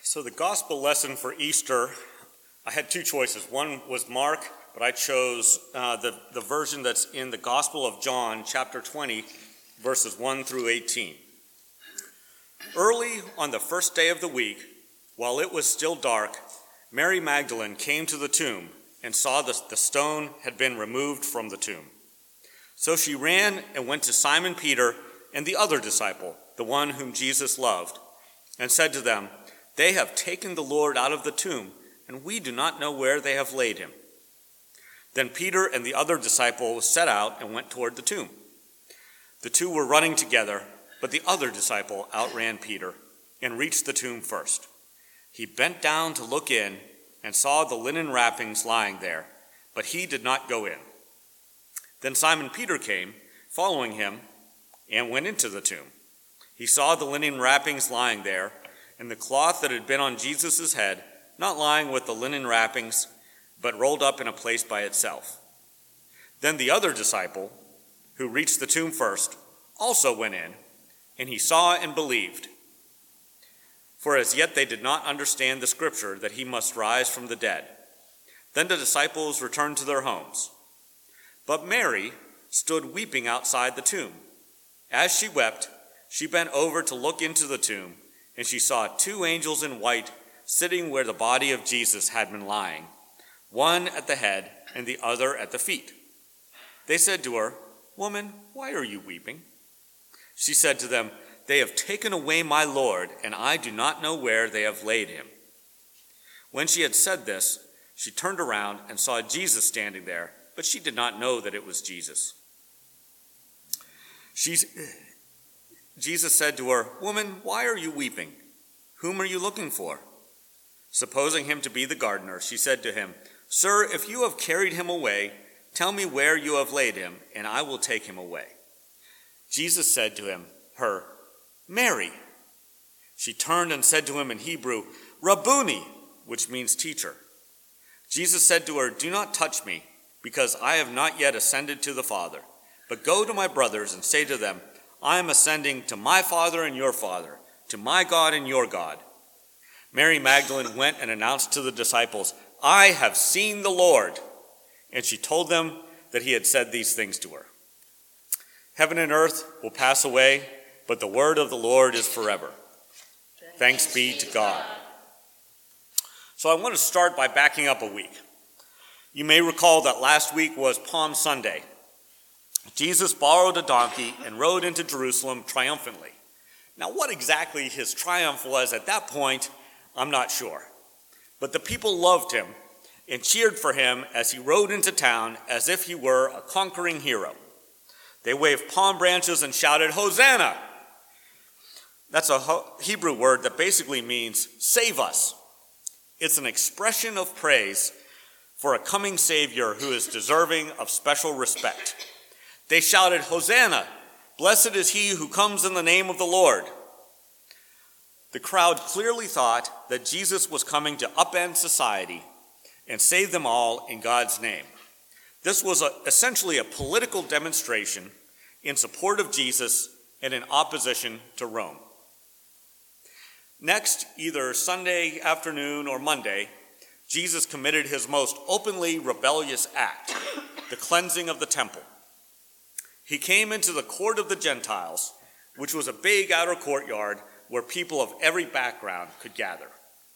So the gospel lesson for Easter, I had two choices. One was Mark, but I chose the version that's in the Gospel of John, chapter 20, verses 1 through 18. Early on the first day of the week, while it was still dark, Mary Magdalene came to the tomb and saw that the stone had been removed from the tomb. So she ran and went to Simon Peter and the other disciple, the one whom Jesus loved, and said to them, "They have taken the Lord out of the tomb, and we do not know where they have laid him." Then Peter and the other disciple set out and went toward the tomb. The two were running together, but the other disciple outran Peter and reached the tomb first. He bent down to look in and saw the linen wrappings lying there, but he did not go in. Then Simon Peter came, following him, and went into the tomb. He saw the linen wrappings lying there, and the cloth that had been on Jesus' head, not lying with the linen wrappings, but rolled up in a place by itself. Then the other disciple, who reached the tomb first, also went in, and he saw and believed. For as yet they did not understand the scripture that he must rise from the dead. Then the disciples returned to their homes. But Mary stood weeping outside the tomb. As she wept, she bent over to look into the tomb, and she saw two angels in white sitting where the body of Jesus had been lying, one at the head and the other at the feet. They said to her, "Woman, why are you weeping?" She said to them, "They have taken away my Lord, and I do not know where they have laid him." When she had said this, she turned around and saw Jesus standing there, but she did not know that it was Jesus. Jesus said to her, "Woman, why are you weeping? Whom are you looking for?" Supposing him to be the gardener, she said to him, "Sir, if you have carried him away, tell me where you have laid him, and I will take him away." Jesus said to her, "Mary." She turned and said to him in Hebrew, "Rabboni," which means teacher. Jesus said to her, "Do not touch me, because I have not yet ascended to the Father. But go to my brothers and say to them, I am ascending to my Father and your Father, to my God and your God." Mary Magdalene went and announced to the disciples, "I have seen the Lord." And she told them that he had said these things to her. Heaven and earth will pass away, but the word of the Lord is forever. Thanks be to God. So I want to start by backing up a week. You may recall that last week was Palm Sunday. Jesus borrowed a donkey and rode into Jerusalem triumphantly. Now, what exactly his triumph was at that point, I'm not sure. But the people loved him and cheered for him as he rode into town as if he were a conquering hero. They waved palm branches and shouted, "Hosanna!" That's a Hebrew word that basically means save us. It's an expression of praise for a coming Savior who is deserving of special respect. They shouted, "Hosanna! Blessed is he who comes in the name of the Lord." The crowd clearly thought that Jesus was coming to upend society and save them all in God's name. This was essentially a political demonstration in support of Jesus and in opposition to Rome. Next, either Sunday afternoon or Monday, Jesus committed his most openly rebellious act, the cleansing of the temple. He came into the court of the Gentiles, which was a big outer courtyard where people of every background could gather.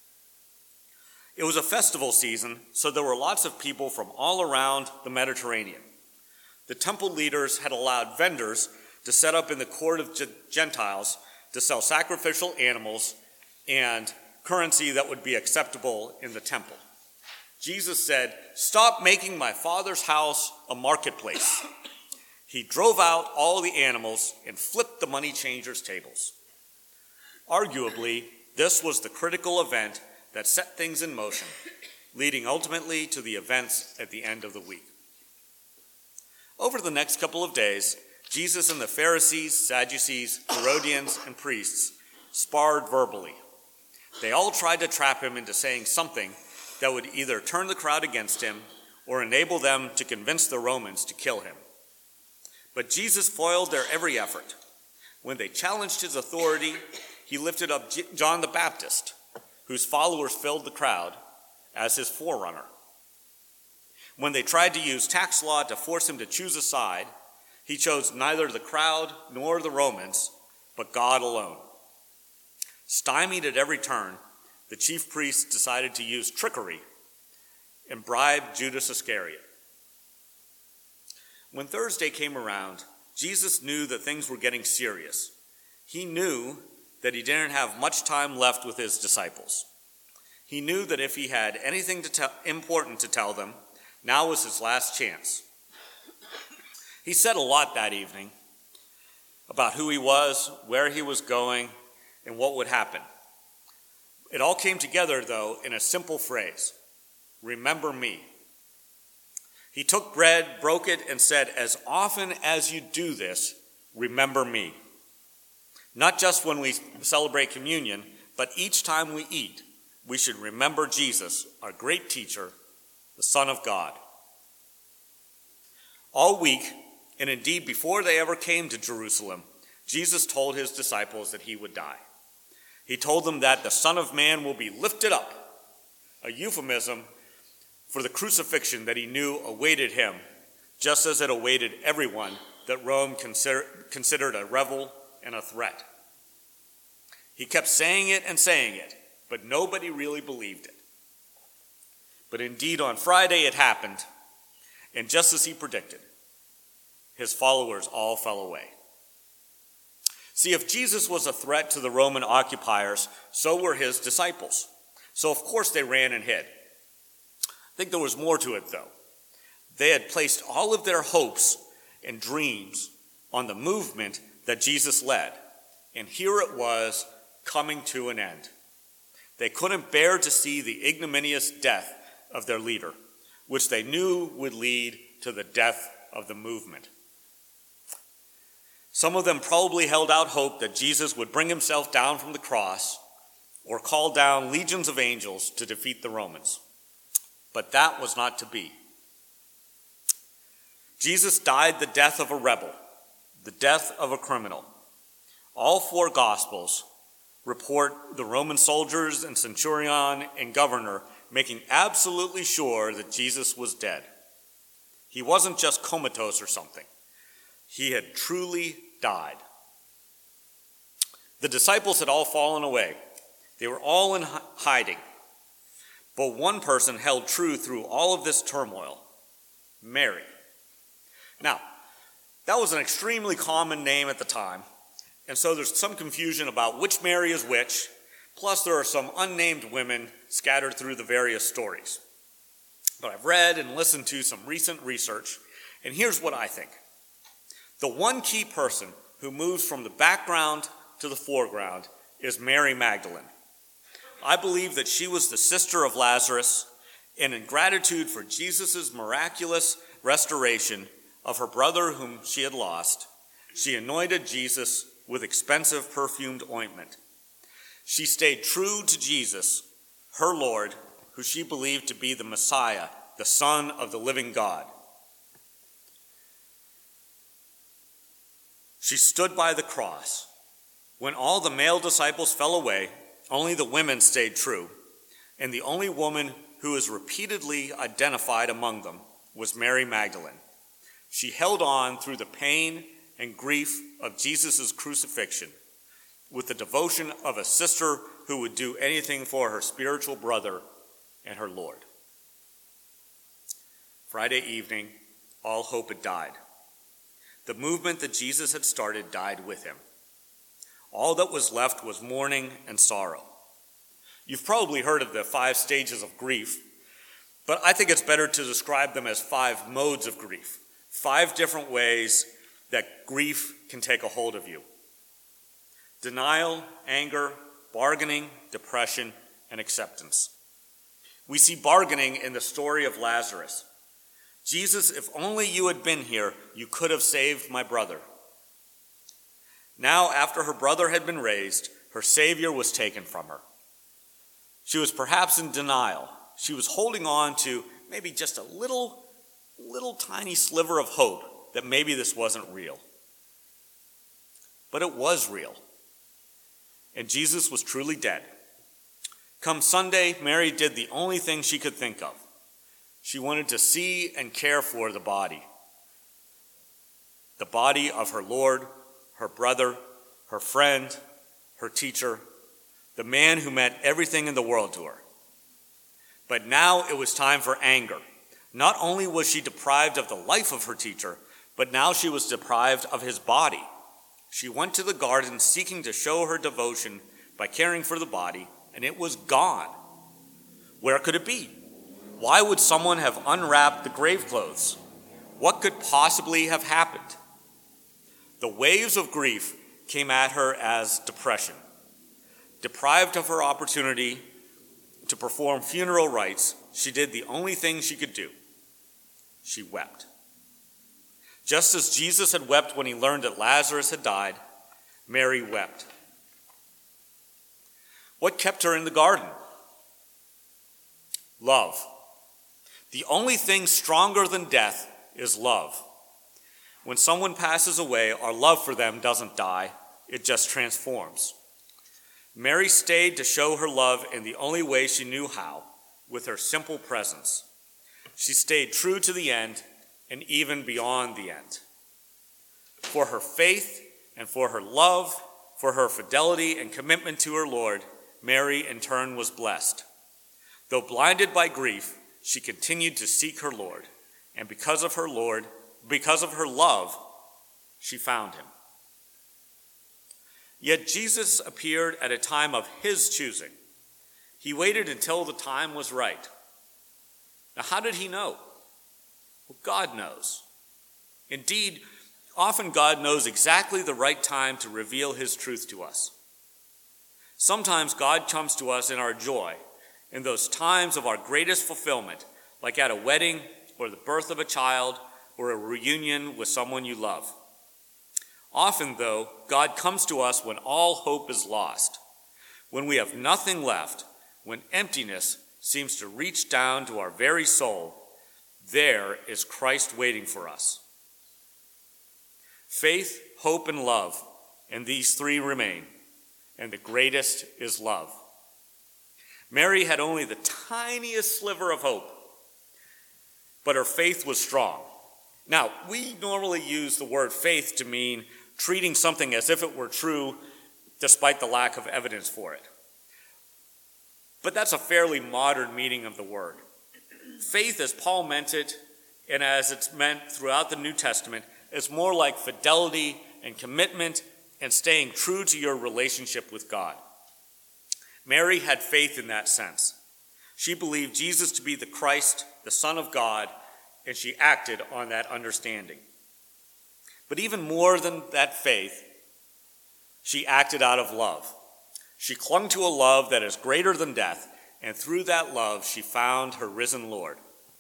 It was a festival season, so there were lots of people from all around the Mediterranean. The temple leaders had allowed vendors to set up in the court of Gentiles to sell sacrificial animals and currency that would be acceptable in the temple. Jesus said, "Stop making my Father's house a marketplace." He drove out all the animals and flipped the money changers' tables. Arguably, this was the critical event that set things in motion, leading ultimately to the events at the end of the week. Over the next couple of days, Jesus and the Pharisees, Sadducees, Herodians, and priests sparred verbally. They all tried to trap him into saying something that would either turn the crowd against him or enable them to convince the Romans to kill him. But Jesus foiled their every effort. When they challenged his authority, he lifted up John the Baptist. whose followers filled the crowd, as his forerunner. When they tried to use tax law to force him to choose a side, he chose neither the crowd nor the Romans, but God alone. Stymied at every turn, the chief priests decided to use trickery and bribe Judas Iscariot. When Thursday came around, Jesus knew that things were getting serious. He knew that he didn't have much time left with his disciples. He knew that if he had anything important to tell them, now was his last chance. He said a lot that evening about who he was, where he was going, and what would happen. It all came together, though, in a simple phrase: remember me. He took bread, broke it, and said, as often as you do this, remember me. Not just when we celebrate communion, but each time we eat, we should remember Jesus, our great teacher, the Son of God. All week, and indeed before they ever came to Jerusalem, Jesus told his disciples that he would die. He told them that the Son of Man will be lifted up, a euphemism for the crucifixion that he knew awaited him, just as it awaited everyone that Rome considered a rebel and a threat. He kept saying it, but nobody really believed it. But indeed, on Friday it happened, and just as he predicted, his followers all fell away. See, if Jesus was a threat to the Roman occupiers, so were his disciples. So of course they ran and hid. I think there was more to it, though. They had placed all of their hopes and dreams on the movement that Jesus led, and here it was coming to an end. They couldn't bear to see the ignominious death of their leader, which they knew would lead to the death of the movement. Some of them probably held out hope that Jesus would bring himself down from the cross or call down legions of angels to defeat the Romans. But that was not to be. Jesus died the death of a rebel, the death of a criminal. All four Gospels report the Roman soldiers and centurion and governor making absolutely sure that Jesus was dead. He wasn't just comatose or something. He had truly died. The disciples had all fallen away. They were all in hiding. But one person held true through all of this turmoil: Mary. Now, that was an extremely common name at the time, and so there's some confusion about which Mary is which, plus there are some unnamed women scattered through the various stories. But I've read and listened to some recent research, and here's what I think. The one key person who moves from the background to the foreground is Mary Magdalene. I believe that she was the sister of Lazarus, and in gratitude for Jesus' miraculous restoration of her brother whom she had lost, she anointed Jesus with expensive perfumed ointment. She stayed true to Jesus, her Lord, who she believed to be the Messiah, the Son of the living God. She stood by the cross. When all the male disciples fell away, only the women stayed true, and the only woman who is repeatedly identified among them was Mary Magdalene. She held on through the pain and grief of Jesus' crucifixion with the devotion of a sister who would do anything for her spiritual brother and her Lord. Friday evening, all hope had died. The movement that Jesus had started died with him. All that was left was mourning and sorrow. You've probably heard of the 5 stages of grief, but I think it's better to describe them as 5 modes of grief, 5 different ways that grief can take a hold of you. Denial, anger, bargaining, depression, and acceptance. We see bargaining in the story of Lazarus. Jesus, if only you had been here, you could have saved my brother. Now, after her brother had been raised, her Savior was taken from her. She was perhaps in denial. She was holding on to maybe just a little tiny sliver of hope that maybe this wasn't real. But it was real. And Jesus was truly dead. Come Sunday, Mary did the only thing she could think of. She wanted to see and care for the body of her Lord, her brother, her friend, her teacher, the man who meant everything in the world to her. But now it was time for anger. Not only was she deprived of the life of her teacher, but now she was deprived of his body. She went to the garden seeking to show her devotion by caring for the body, and it was gone. Where could it be? Why would someone have unwrapped the grave clothes? What could possibly have happened? The waves of grief came at her as depression. Deprived of her opportunity to perform funeral rites, she did the only thing she could do. She wept. Just as Jesus had wept when he learned that Lazarus had died, Mary wept. What kept her in the garden? Love. The only thing stronger than death is love. When someone passes away, our love for them doesn't die, it just transforms. Mary stayed to show her love in the only way she knew how, with her simple presence. She stayed true to the end and even beyond the end. For her faith and for her love, for her fidelity and commitment to her Lord, Mary in turn was blessed. Though blinded by grief, she continued to seek her Lord, and because of her love, she found him. Yet Jesus appeared at a time of his choosing. He waited until the time was right. Now, how did he know? Well, God knows. Indeed, often God knows exactly the right time to reveal his truth to us. Sometimes God comes to us in our joy, in those times of our greatest fulfillment, like at a wedding or the birth of a child or a reunion with someone you love. Often, though, God comes to us when all hope is lost, when we have nothing left, when emptiness seems to reach down to our very soul. There is Christ waiting for us. Faith, hope, and love, and these three remain, and the greatest is love. Mary had only the tiniest sliver of hope, but her faith was strong. Now, we normally use the word faith to mean treating something as if it were true despite the lack of evidence for it. But that's a fairly modern meaning of the word. Faith, as Paul meant it, and as it's meant throughout the New Testament, is more like fidelity and commitment and staying true to your relationship with God. Mary had faith in that sense. She believed Jesus to be the Christ, the Son of God, and she acted on that understanding. But even more than that faith, she acted out of love. She clung to a love that is greater than death, and through that love, she found her risen Lord.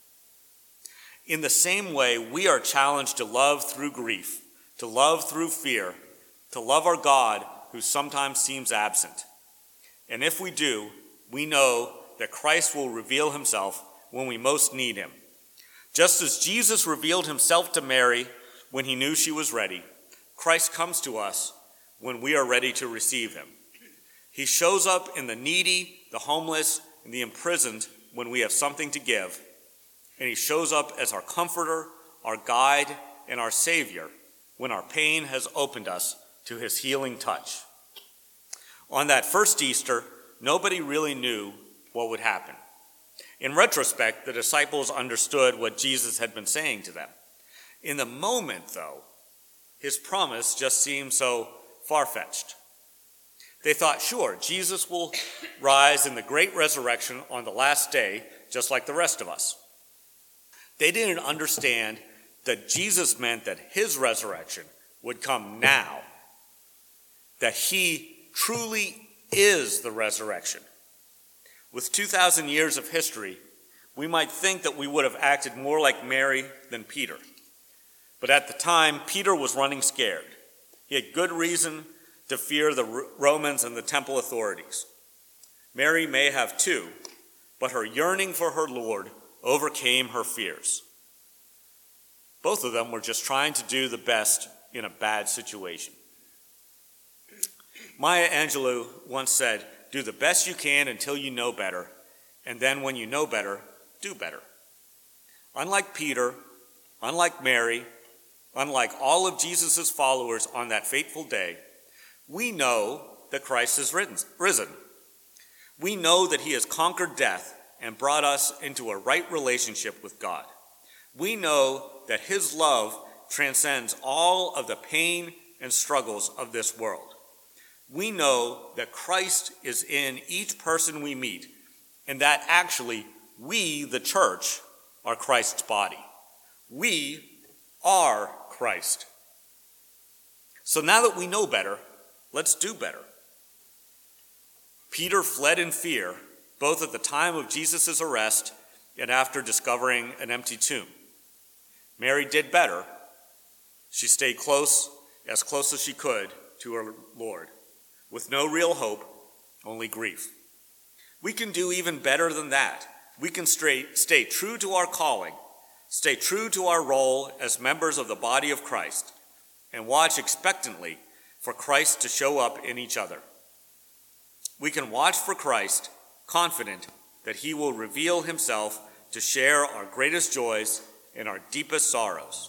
In the same way, we are challenged to love through grief, to love through fear, to love our God who sometimes seems absent. And if we do, we know that Christ will reveal himself when we most need him. Just as Jesus revealed himself to Mary when he knew she was ready, Christ comes to us when we are ready to receive him. He shows up in the needy, the homeless, and the imprisoned when we have something to give. And he shows up as our comforter, our guide, and our Savior when our pain has opened us to his healing touch. On that first Easter, nobody really knew what would happen. In retrospect, the disciples understood what Jesus had been saying to them. In the moment, though, his promise just seemed so far-fetched. They thought, sure, Jesus will rise in the great resurrection on the last day, just like the rest of us. They didn't understand that Jesus meant that his resurrection would come now, that he truly is the resurrection. With 2,000 years of history, we might think that we would have acted more like Mary than Peter. But at the time, Peter was running scared. He had good reason to fear the Romans and the temple authorities. Mary may have too, but her yearning for her Lord overcame her fears. Both of them were just trying to do the best in a bad situation. Maya Angelou once said, do the best you can until you know better, and then when you know better, do better. Unlike Peter, unlike Mary, unlike all of Jesus' followers on that fateful day, we know that Christ is risen. We know that he has conquered death and brought us into a right relationship with God. We know that his love transcends all of the pain and struggles of this world. We know that Christ is in each person we meet, and that actually we, the church, are Christ's body. We are Christ. So now that we know better, let's do better. Peter fled in fear, both at the time of Jesus' arrest and after discovering an empty tomb. Mary did better. She stayed as close as she could to her Lord, with no real hope, only grief. We can do even better than that. We can stay true to our calling, stay true to our role as members of the body of Christ, and watch expectantly for Christ to show up in each other. We can watch for Christ, confident that he will reveal himself to share our greatest joys and our deepest sorrows.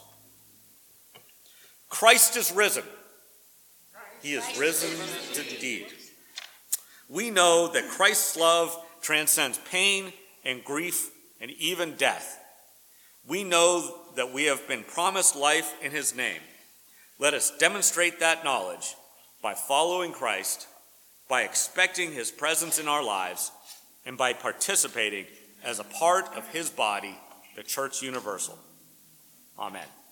Christ is risen. He is risen indeed. We know that Christ's love transcends pain and grief and even death. We know that we have been promised life in his name. Let us demonstrate that knowledge by following Christ, by expecting his presence in our lives, and by participating as a part of his body, the Church Universal. Amen.